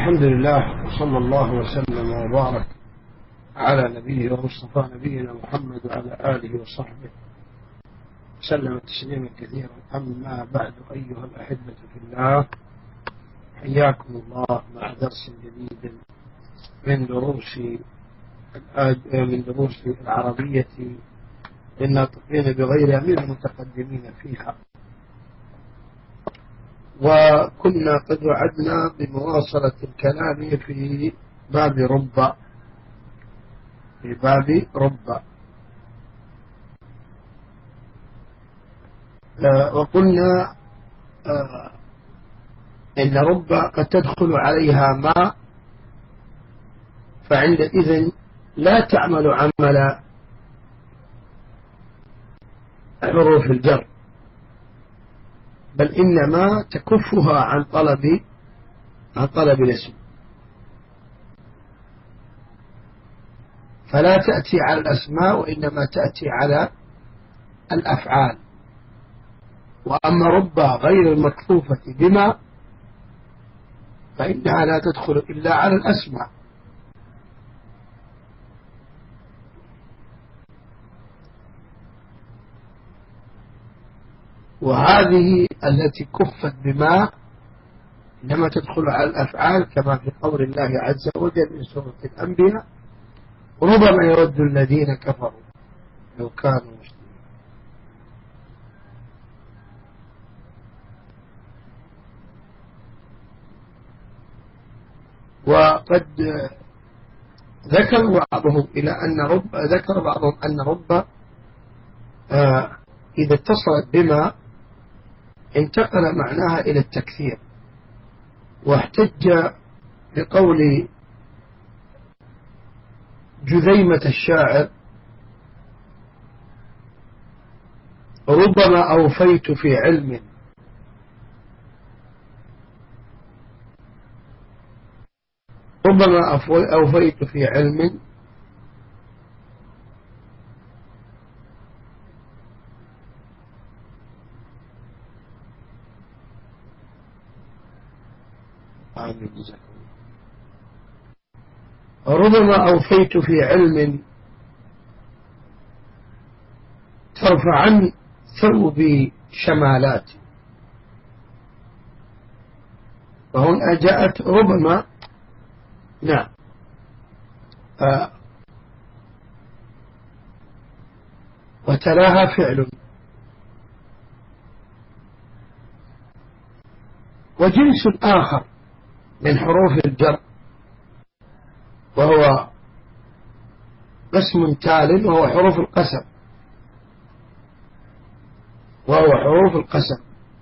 الحمد لله، وصلى الله وسلم وبارك على نبيه ومصطفى نبينا محمد وعلى آله وصحبه سلم تسليما كثيرا. أما بعد، أيها الأحبة في الله، حياكم الله مع درس جديد من دروس العربية للناطقين بغيرها من المتقدمين فيها. وكنا قد وعدنا بمواصلة الكلام في باب رب. وقلنا إن رب قد تدخل عليها ما، فعندئذ لا تعمل عمل حروف الجر، بل إنما تكفها عن طلب الاسم، فلا تأتي على الأسماء وإنما تأتي على الأفعال. وأما رب غير المكفوفة بما فإنها لا تدخل إلا على الأسماء. وهذه التي كفت بما إنما تدخل على الأفعال، كما في قول الله عز وجل في سورة الأنبياء: ربما يود الذين كفروا لو كانوا مسلمين. وقد ذكر بعضهم أن رب إذا اتصلت بما انتقل معناها إلى التكثير، واحتج بقول جذيمة الشاعر: ربما أوفيت في علم ترفعن ثوبي شمالاتي. وهنا جاءت ربما، نعم، وتلاها فعل. وجنس آخر من حروف الجر وهو قسم تال، وهو حروف القسم،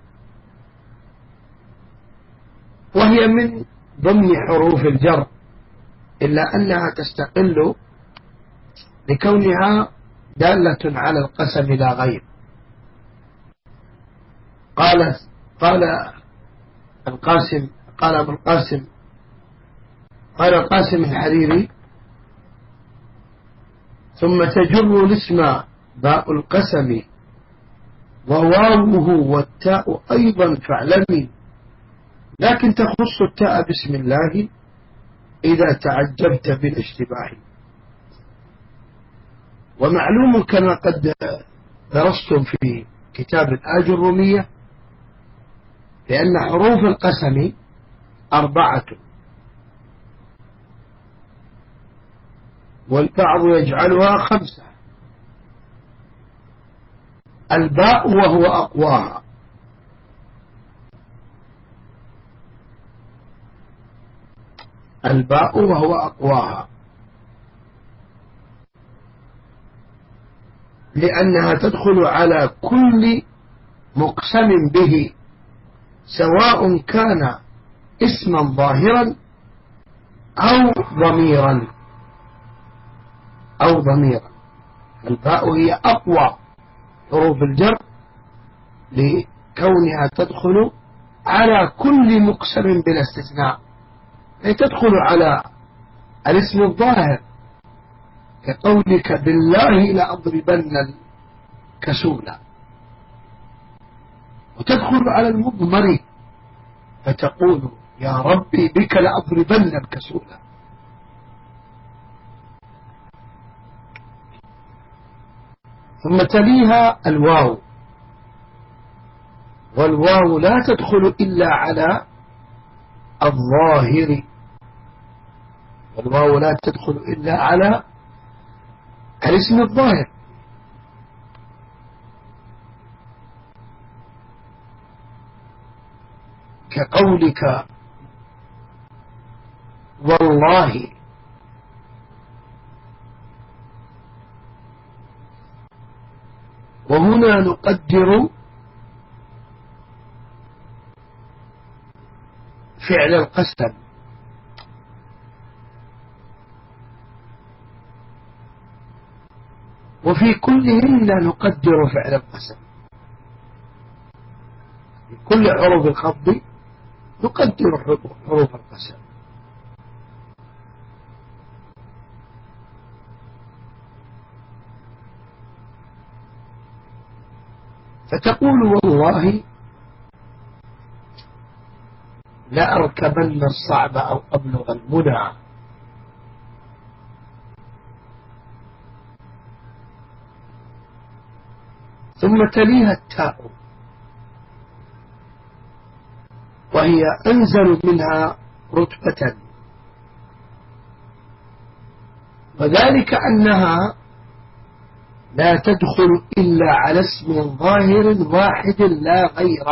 وهي من ضمن حروف الجر، إلا أنها تستقل لكونها دالة على القسم لا غير. قال القاسم الحريري: ثم تجر الاسم باء القسم، وواوه والتاء أيضا فاعلمي، لكن تخص التاء بسم الله إذا تعجبت بالاشتباه. ومعلوم كما قد درستم في كتاب الآج الرومية لأن حروف القسم 4، والبعض يجعلها 5: الباء وهو أقواها، لأنها تدخل على كل مقسم به، سواء كان اسما ظاهرا أو ضميرا. الباء هي أقوى حروف الجر لكونها تدخل على كل مقسم بلا استثناء، أي تدخل على الاسم الظاهر كقولك بالله لأضربن الكسول، وتدخل على المضمر فتقول يا ربي بك لأضربن الكسول. ثم تليها الواو، والواو لا تدخل إلا على الظاهر، والواو لا تدخل إلا على الاسم الظاهر، كقولك والله. وهنا نقدر فعل القسم، وفي كلهن نقدر فعل القسم، في كل حروف الخفض نقدر حروف القسم. فتقول والله لأركبن الصعب أو أبلغ المنى. ثم تليها التاء، وهي أنزل منها رتبة، وذلك أنها لا تدخل إلا على اسم ظاهر واحد لا غير،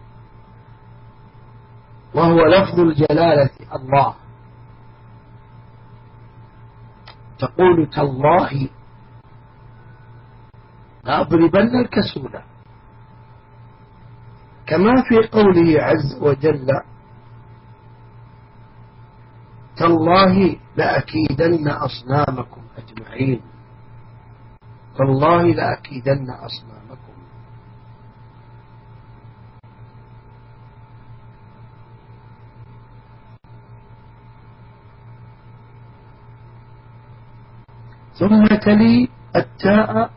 وهو لفظ الجلالة الله. تقول تالله لأضربن الكسول، كما في قوله عز وجل تالله لأكيدن أصنامكم أجمعين، تالله لأكيدن أصنامكم. ثم تلي التاء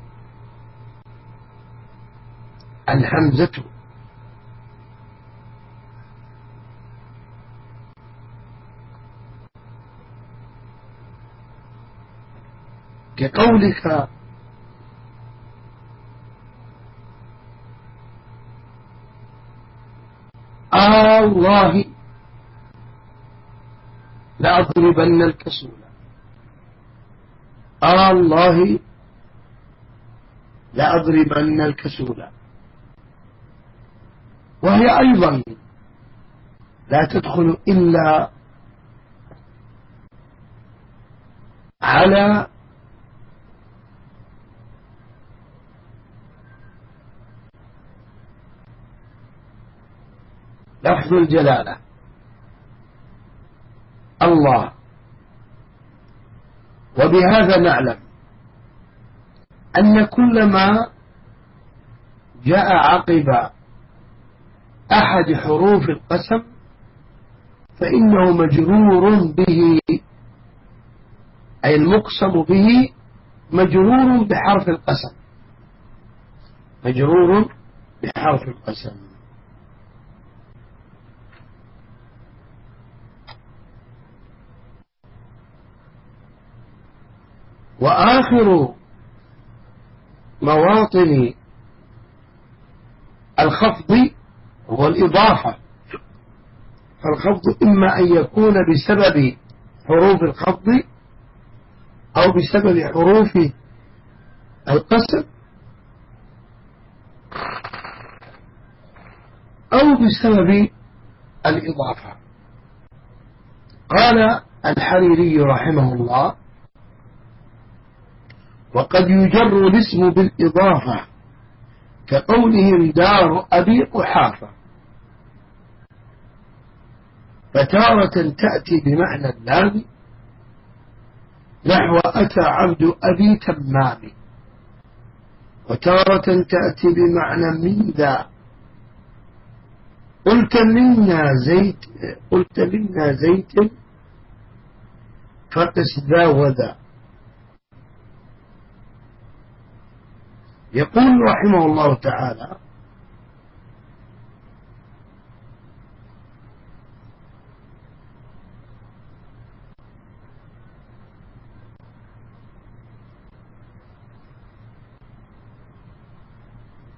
الحمزة، كقولك الله لأضربن الكسول، الله لأضربن الكسول. وهي أيضا لا تدخل إلا على لفظ الجلالة الله. وبهذا نعلم أن كل ما جاء عقب أحد حروف القسم فإنه مجرور به، أي المقسم به مجرور بحرف القسم، مجرور بحرف القسم. وآخر مواطن الخفض هو الإضافة، فالخفض إما أن يكون بسبب حروف الخفض أو بسبب حروف القسم أو بسبب الإضافة. قال الحريري رحمه الله وقد يجر الاسم بالإضافة كقولهم دار أبي قحافة، فتارة تأتي بمعنى اللام نحو أتى عبد أبي تمام، وتارة تأتي بمعنى من ذا قلت منا زيت فقس ذا وذا. يقول رحمه الله تعالى: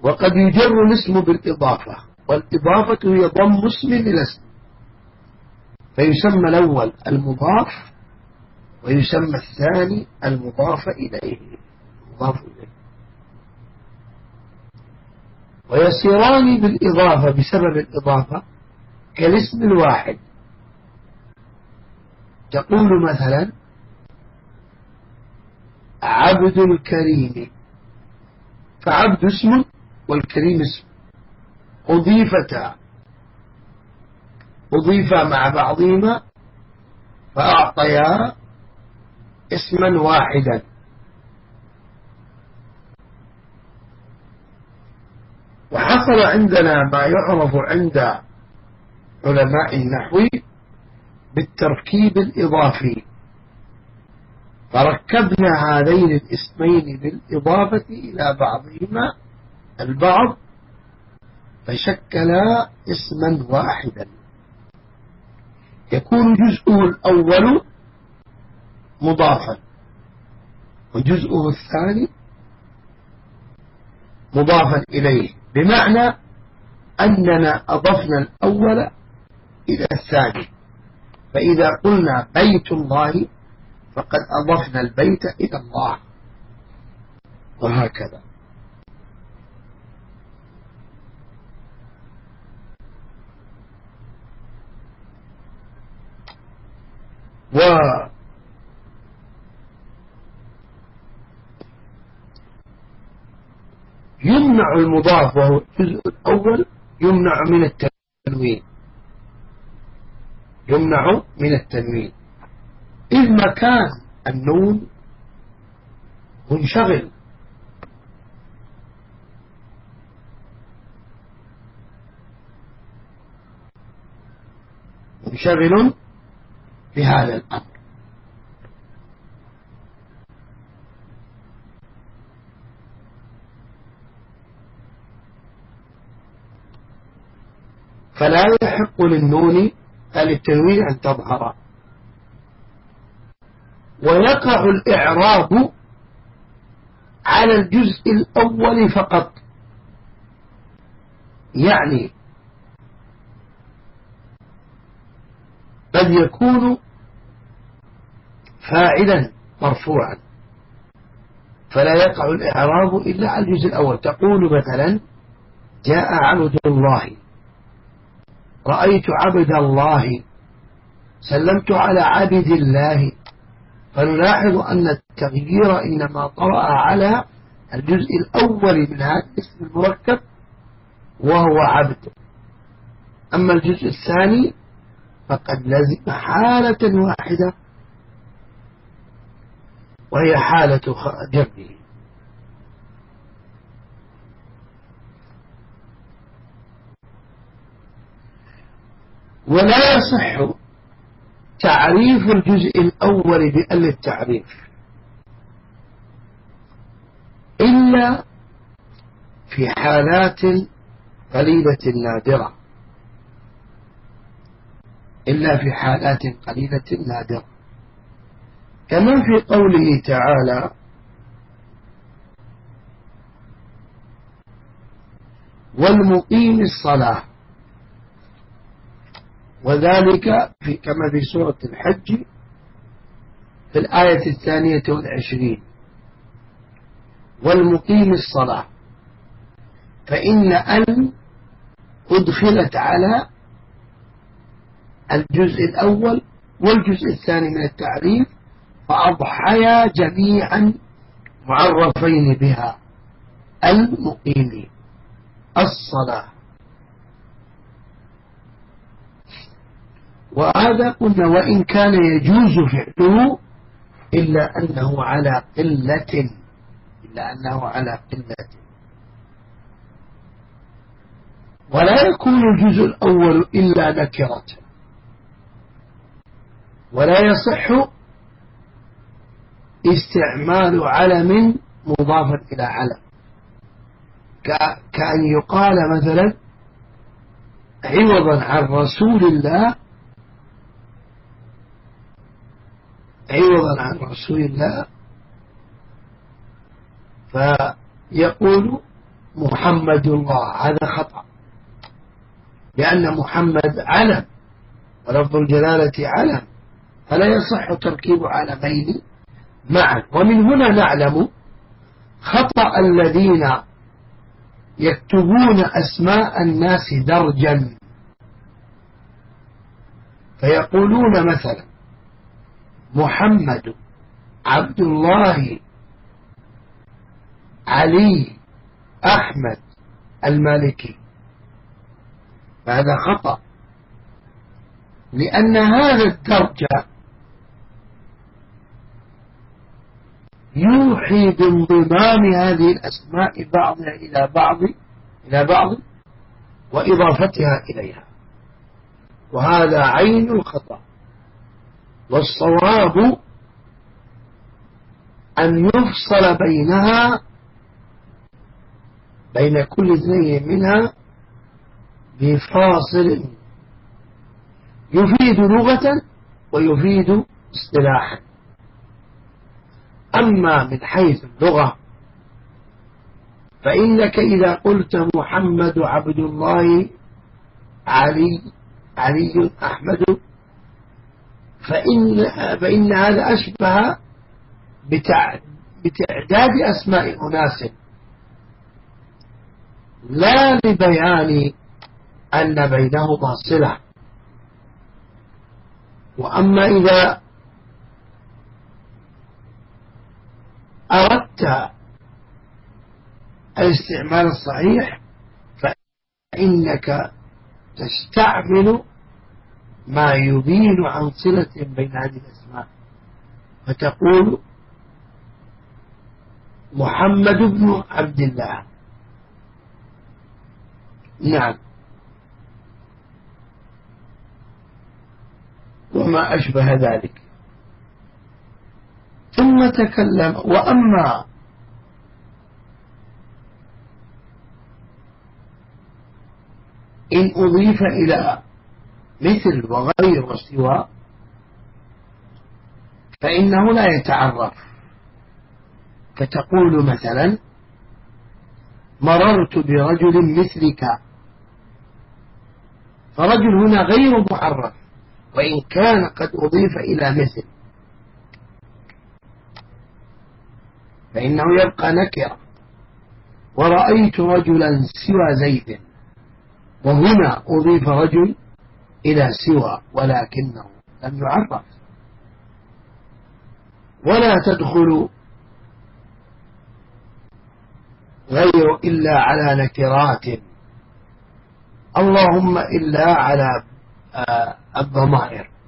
وقد يجر الاسم بالإضافة، والإضافة هي ضم اسم إلى اسم، فيسمى الأول المضاف ويسمى الثاني المضاف إليه. ويصيران بالإضافة بسبب الإضافة كالاسم الواحد. تقول مثلا عبد الكريم، فعبد اسم والكريم اسم، أضيفا مع بعضهما فأعطيا اسما واحدا. وحصل عندنا ما يعرف عند علماء النحو بالتركيب الإضافي، فركبنا هذين الاسمين بالإضافة إلى بعضهما البعض فشكلا اسما واحدا، يكون جزءه الأول مضافا وجزءه الثاني مضافا إليه، بمعنى أننا أضفنا الأول إلى الثاني، فإذا قلنا بيت الله فقد أضفنا البيت إلى الله، وهكذا. ويمنع المضاف وهو الجزء الأول، يمنع من التنوين إذ مكان النون منشغل بهذا الأمر. فلا يحق للنون للتنوين أن تظهر. ويقع الإعراب على الجزء الأول فقط، يعني قد يكون فاعلا مرفوعا فلا يقع الإعراب إلا على الجزء الأول. تقول مثلا جاء عبد الله، رأيت عبد الله، سلمت على عبد الله. فنلاحظ أن التغيير إنما طرأ على الجزء الأول من هذا الاسم المركب وهو عبد، أما الجزء الثاني فقد لزم حالة واحدة وهي حالة جره. ولا يصح تعريف الجزء الأول بأل التعريف إلا في حالات قليلة نادرة، كما في قوله تعالى والمقيم الصلاة، وذلك كما في سورة الحج في الآية 22 والمقيم الصلاة، فإن أن أدخلت على الجزء الأول والجزء الثاني من التعريف فأضحيا جميعا معرفين بها المقيم الصلاة. وهذا قلنا وإن كان يجوز فعله إلا أنه على قلة، ولا يكون الجزء الأول إلا نكرة، ولا يصح استعمال علم مضافا إلى علم، كأن يقال مثلا عوضا عن رسول الله فيقول محمد الله، هذا خطأ، لأن محمد علم ولفظ الجلالة علم، فلا يصح تركيب علمين معا. ومن هنا نعلم خطأ الذين يكتبون أسماء الناس درجا، فيقولون مثلا محمد، عبد الله، علي، أحمد، المالكي. هذا خطأ، لأن هذا الدرجة يوحي بانضمام هذه الأسماء بعضها إلى بعض وإضافتها إليها، وهذا عين الخطأ. والصواب أن يفصل بين كل اثنين منها بفاصل يفيد لغة ويفيد اصطلاحا. أما من حيث اللغة فإنك إذا قلت محمد، عبد الله، علي، أحمد، فإن هذا أشبه بتعداد أسماء أناس، لا لبيان أن بينهما صلة. وأما إذا أردت الاستعمال الصحيح فإنك تستعمل ما يبين عن صلة بين هذه الأسماء، فتقول محمد بن عبد الله. نعم، وما أشبه ذلك. ثم تكلم. وأما إن أضيف إلى مثل وغير وسوى فإنه لا يتعرف، فتقول مثلا مررت برجل مثلك، فرجل هنا غير معرف وإن كان قد أضيف إلى مثل، فإنه يبقى نكرة. ورأيت رجلا سوى زيد، وهنا أضيف رجل إلى سوى ولكنه لم يعرف. ولا تدخل غير إلا على نكرات، اللهم إلا على الضمائر،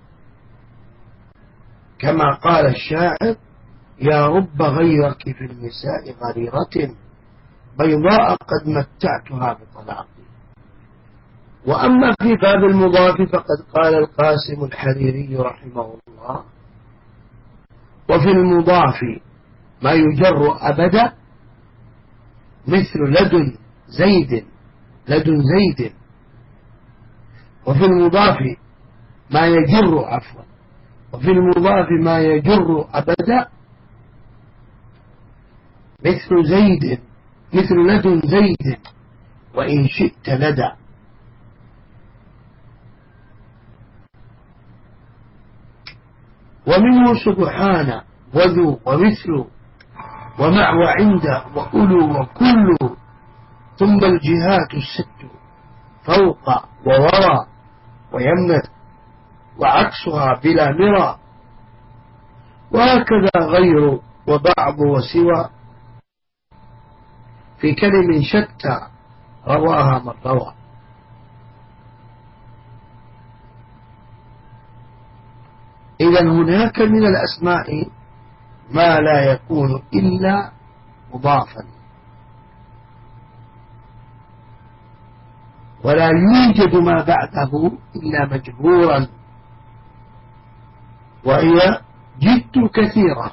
كما قال الشاعر يا رب غيرك في النساء غريرة بيضاء قد متعتها بطلاقي. وأما في باب المضاف فقد قال القاسم الحريري رحمه الله وفي المضاف ما يجر أبدا مثل لدن زيد، وفي المضاف ما يجر وفي المضاف ما يجر أبدا مثل لدن زيد وإن شئت لدى. ومنه سبحان وذو ومثل ومع وعند وأولو وكل، ثم الجهات الست فوق ووراء ويمنة وعكسها بلا مرى، وهكذا غير وبعض وسوى في كلم شتى رواها من روى. إذا هناك من الأسماء ما لا يكون إلا مضافا، ولا يوجد ما بعده إلا مجبورا، وهي جد كثيرة.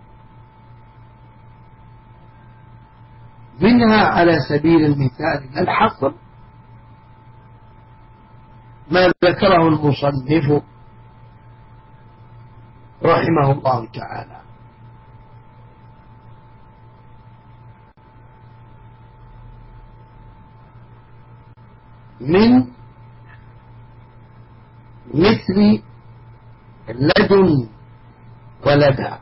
منها على سبيل المثال الحصر ما ذكره المصنف رحمه الله تعالى، من مثل لدن ولدى،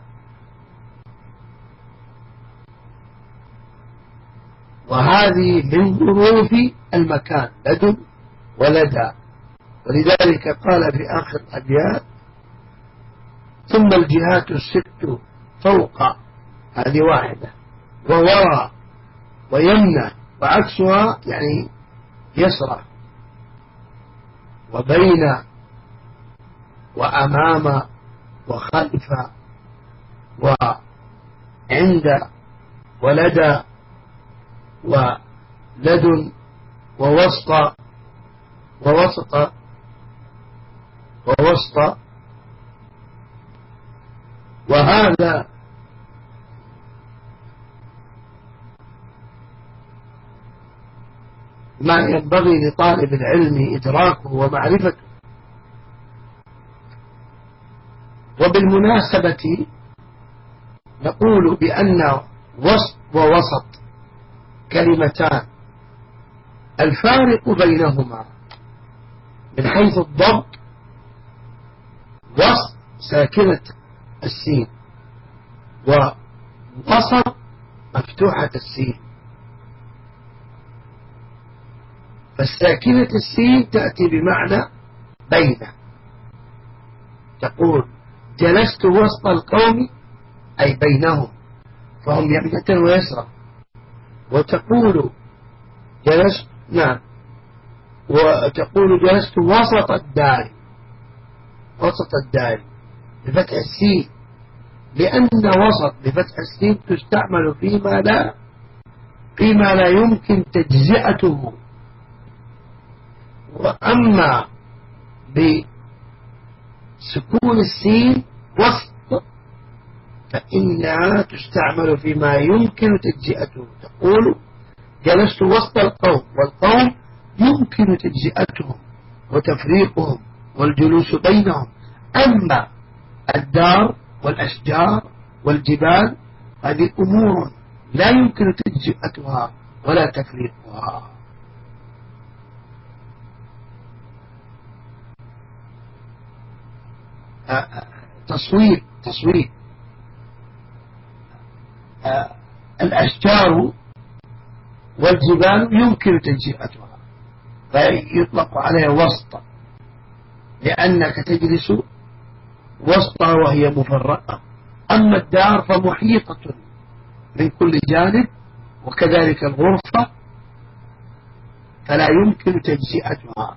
وهذه من ظروف المكان لدن ولدى. ولذلك قال في آخر الأبيات: ثم الجهات الست فوق، هذه واحدة، ووراء ويمنى، وعكسها يعني يسرى، وبين وأمام وخلف وعند ولدى ولدن ووسط ووسط ووسط. وهذا ما ينبغي لطالب العلم إدراكه ومعرفته. وبالمناسبة نقول بأن وسط ووسط كلمتان الفارق بينهما من حيث الضبط: وسط ساكنة السين، ووسط مفتوحة السين. فالساكنة السين تأتي بمعنى بين، تقول جلست وسط القوم أي بينهم، فهم يمنة ويسرى. وتقول جلست وتقول جلست وسط الدار، وسط الدار بفتح السين، لأن وسط بفتح السين تستعمل فيما لا يمكن تجزئته. وأما بسكون السين وسط فإنها تستعمل فيما يمكن تجزئته. تقول جلست وسط القوم، والقوم يمكن تجزئتهم وتفريقهم والجلوس بينهم. أما الدار والأشجار والجبال هذه أمور لا يمكن تجزئتها ولا تفريقها. تصوير الأشجار والجبال يمكن تجزئتها فيطلق عليها وسط، لأنك تجلس وسطها وهي مفرقة. أما الدار فمحيطة من كل جانب، وكذلك الغرفة فلا يمكن تجزئتها،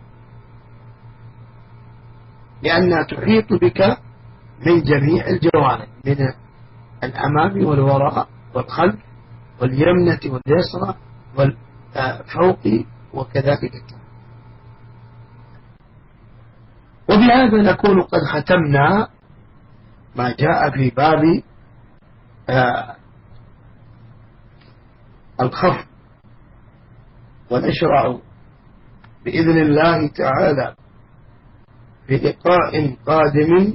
لأنها تحيط بك من جميع الجوانب، من الأمام والوراء والخلف واليمنة واليسرى والفوق وكذلك. وبهذا نكون قد ختمنا ما جاء في باب الخفض، ونشرع بإذن الله تعالى في لقاء قادم،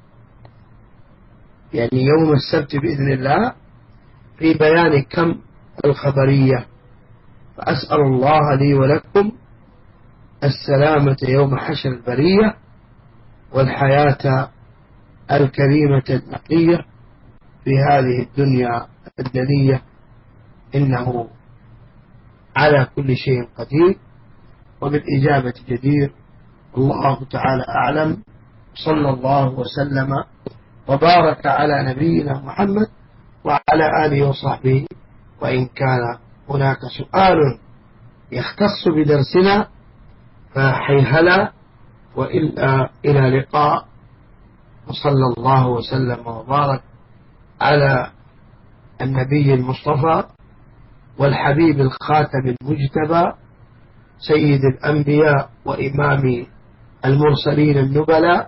يعني يوم السبت بإذن الله، في بيان كم الخبرية. فأسأل الله لي ولكم السلامة يوم حشر البرية، والحياة الكريمة النقية في هذه الدنيا الدنية، إنه على كل شيء قدير وبالإجابة جدير. الله تعالى أعلم. صلى الله وسلم وبارك على نبينا محمد وعلى آله وصحبه. وإن كان هناك سؤال يختص بدرسنا فحيهلا، وإلا إلى لقاء. وصلى الله وسلم وبارك على النبي المصطفى والحبيب الخاتم المجتبى سيد الأنبياء وإمام المرسلين النبلاء،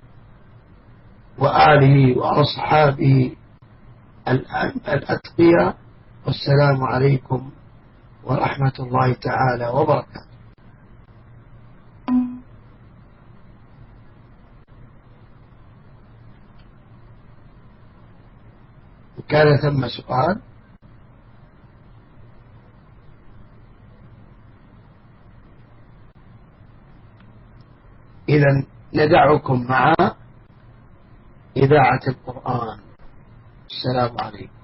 وآله وأصحابه الأتقياء. والسلام عليكم ورحمة الله تعالى وبركاته. كان ثم سؤال؟ إذن ندعكم مع إذاعة القرآن. السلام عليكم.